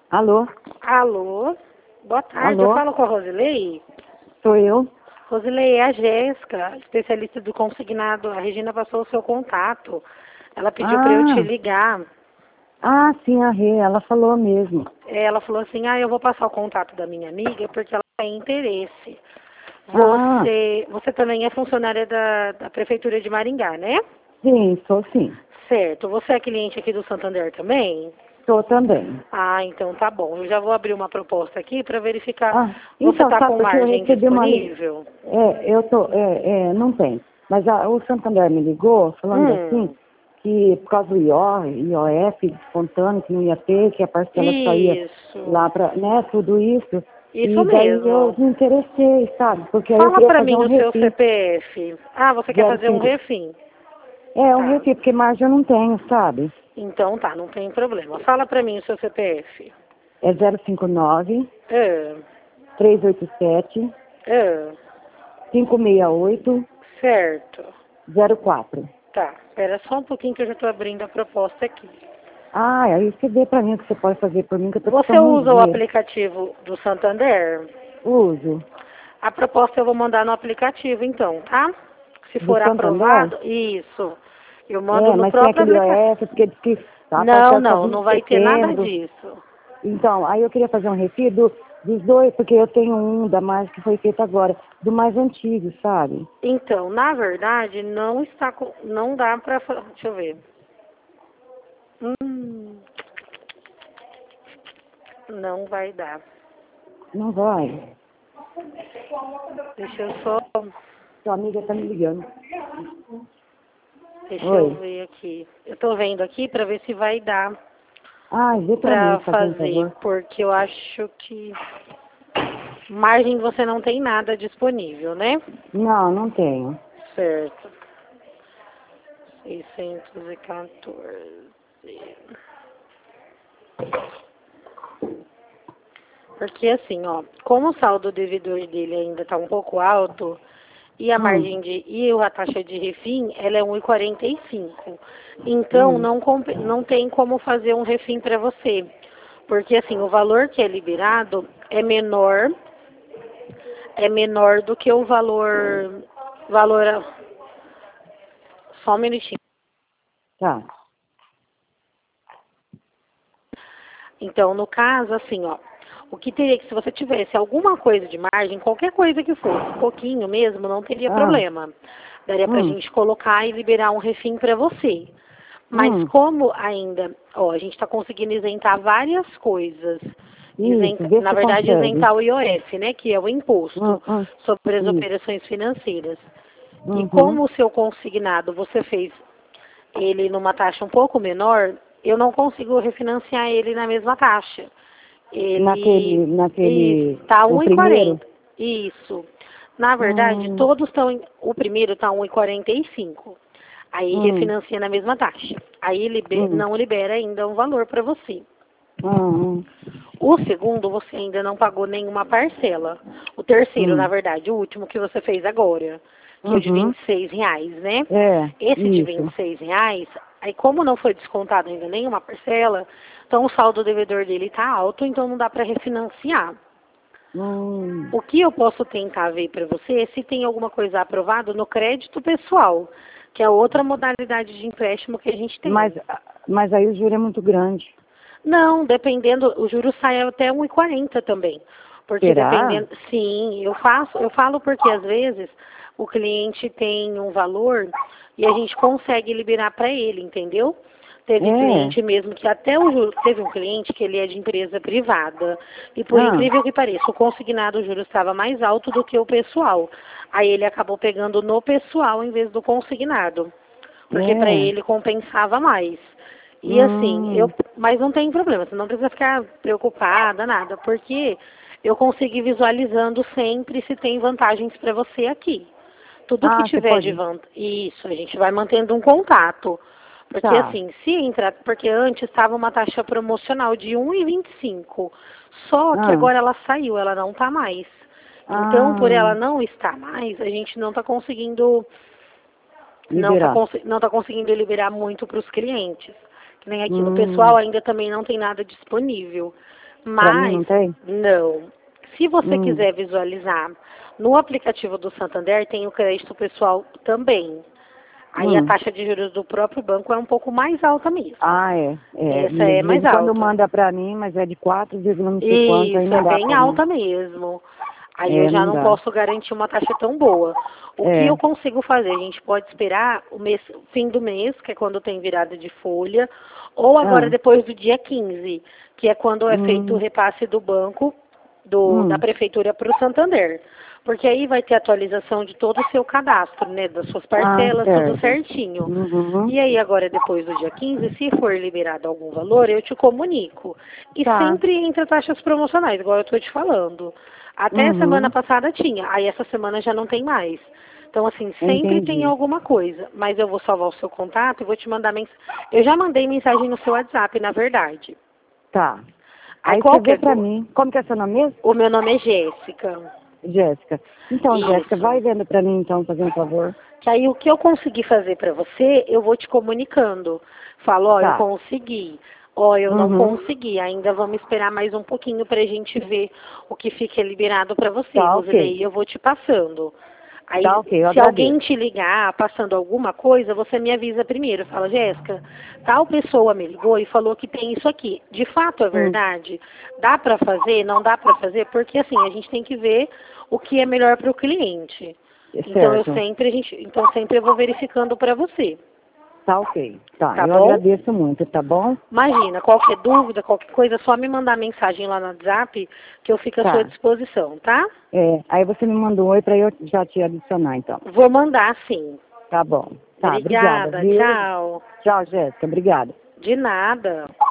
Alô? Alô? Boa tarde, Alô? eu falo com a Rosilei. Sou eu? Rosilei, é a Jéssica, especialista do consignado. A Regina passou o seu contato. Ela pediu para eu te ligar. Sim, a Rê, ela falou mesmo. Ela falou assim, eu vou passar o contato da minha amiga porque ela tem interesse. Ah, Você também é funcionária da Prefeitura de Maringá, né? sim, sou sim. Certo. Você é cliente aqui do Santander também? Sou também. Então tá bom. Eu já vou abrir uma proposta aqui para verificar. Você Então, está sabe com porque eu margem recebi uma... disponível? não tem. Mas o Santander me ligou falando assim, Hum. que por causa do IOF descontando, que não ia ter, que a parcela só ia Isso. lá para, né, tudo isso. Isso E daí eu mesmo. me interessei, sabe? Porque aí eu Fala queria pra fazer mim um o seu refis, CPF. Você quer fazer um 05. refim? Um Tá. refis, porque margem eu não tenho, sabe? Então tá, não tem problema. Fala pra mim o seu CPF. É 059 Ah, 387 ah, 568 certo. 04. Tá. Espera só um pouquinho que eu já tô abrindo a proposta aqui. Aí você vê pra mim o que você pode fazer por mim, que eu tô Você precisando de usa o dinheiro. aplicativo do Santander? Uso. A proposta eu vou mandar no aplicativo então, tá? Se Do for Santander? aprovado, isso. Eu mando no Mas tem próprio aquele aplicativo. IOF, porque diz que a Não, parcela só não, vem não em vai ter nada setembro. disso. Então, aí eu queria fazer um refis dos dois, porque eu tenho um da margem que foi feito agora, do mais antigo, sabe? Então, na verdade, não está não dá para, deixa eu ver. Não vai dar. Não vai. Deixa eu só, Sua amiga tá me ligando. deixa eu Oi. ver aqui. Eu tô vendo aqui para ver se vai dar Vê pra mim, para fazendo fazer, favor. porque eu acho que margem você não tem nada disponível, né? Não, não tenho. Certo. 614. Porque assim, como o saldo devedor dele ainda está um pouco alto, e a Hum, margem e a taxa de refim, ela é 1,45. Então, hum. não tem como fazer um refim para você. Porque assim, o valor que é liberado é menor do que o valor, só um minutinho. Tá. Então, no caso, assim, o que teria que, se você tivesse alguma coisa de margem, qualquer coisa que fosse, pouquinho mesmo, não teria Ah, problema. Daria pra hum, gente colocar e liberar um refim para você. Mas hum. como ainda, a gente está conseguindo isentar várias coisas. Isso, vê Na se verdade, consegue. isentar o IOF, né, que é o imposto sobre as Isso. operações financeiras. E Uhum. como o seu consignado você fez ele numa taxa um pouco menor, eu não consigo refinanciar ele na mesma taxa. Ele está O primeiro? 1,40. Isso. Na verdade, Hum, todos estão. O primeiro está 1,45. Aí hum, refinancia na mesma taxa. Aí hum, não libera ainda um valor para você. hum, O segundo, você ainda não pagou nenhuma parcela. O terceiro, na hum, verdade, o último que você fez agora, que é o de uhum. R$ 26, né? É, Esse de isso. R$ 26, aí como não foi descontado ainda nenhuma parcela, então o saldo devedor dele está alto, então não dá para refinanciar. Hum. O que eu posso tentar ver para você é se tem alguma coisa aprovada no crédito pessoal, que é outra modalidade de empréstimo que a gente Mas, tem. mas aí o juro é muito grande. Não, dependendo, o juro sai até 1,40 também. Porque Será? dependendo, sim, eu falo porque às vezes o cliente tem um valor e a gente consegue liberar para ele, entendeu? Teve É. cliente mesmo que até o juro, teve um cliente que ele é de empresa privada e por Ah, incrível que pareça, o consignado o juro estava mais alto do que o pessoal. Aí ele acabou pegando no pessoal em vez do consignado, porque para é. ele compensava mais. E assim, Hum. mas não tem problema, você não precisa ficar preocupada, nada, porque eu consigo ir visualizando sempre se tem vantagens para você aqui. Tudo que Você tiver de pode. vantagem, isso, a gente vai mantendo um contato. Porque Tá. assim, se entrar, porque antes estava uma taxa promocional de 1,25. Só que Ah, agora ela saiu, ela não está mais. Então, por ah, ela não estar mais, a gente não está conseguindo liberar. não tá conseguindo liberar muito para os clientes. Que nem aqui no pessoal Hum. ainda também não tem nada disponível. Pra mim não Mas, tem? não. Se você quiser visualizar, no aplicativo do Santander tem o crédito pessoal também. Aí a taxa de juros do próprio banco é um pouco mais alta mesmo. Ah, é. Essa é mais alta. Quando manda pra mim, mas é de 4, não sei quanto, aí Isso, não é dá bem pra alta mesmo. Aí eu já não não dá. posso garantir uma taxa tão boa. O que eu consigo fazer? A gente pode esperar o fim do mês, que é quando tem virada de folha, ou agora depois do dia 15, que é quando é feito o repasse do banco, da prefeitura para o Santander. Porque aí vai ter atualização de todo o seu cadastro, né? Das suas parcelas, tudo certinho. E aí agora, depois do dia 15, se for liberado algum valor, eu te comunico. E sempre entra taxas promocionais, igual eu estou te falando. Até semana passada tinha, aí essa semana já não tem mais. Então, assim, sempre tem alguma coisa. Mas eu vou salvar o seu contato e vou te mandar mensagem. Eu já mandei mensagem no seu WhatsApp, na verdade. Tá. Aí você vê pra mim. Como que é seu nome mesmo? O meu nome é Jéssica. Jéssica. Então, Jéssica, vai vendo pra mim, então, fazendo um favor. Que aí o que eu consegui fazer pra você, eu vou te comunicando. Falo, ó, eu consegui. Ó, eu não consegui. Ainda vamos esperar mais um pouquinho pra gente ver o que fica liberado pra você, Rosilei. Eu vou te passando. Aí, se alguém te ligar passando alguma coisa, você me avisa primeiro. Fala, Jéssica, tal pessoa me ligou e falou que tem isso aqui. De fato é verdade? Dá pra fazer? Não dá pra fazer? Porque assim, a gente tem que ver o que é melhor para o cliente. Então sempre eu vou verificando para você. Tá ok. Tá, eu agradeço muito, tá bom? Imagina, qualquer dúvida, qualquer coisa, é só me mandar mensagem lá no WhatsApp que eu fico à sua disposição, tá? Aí você me manda um oi pra eu já te adicionar, então. Vou mandar, sim. Tá bom. Tá, obrigada, obrigada. Tchau. Tchau, Jéssica, obrigada. De nada.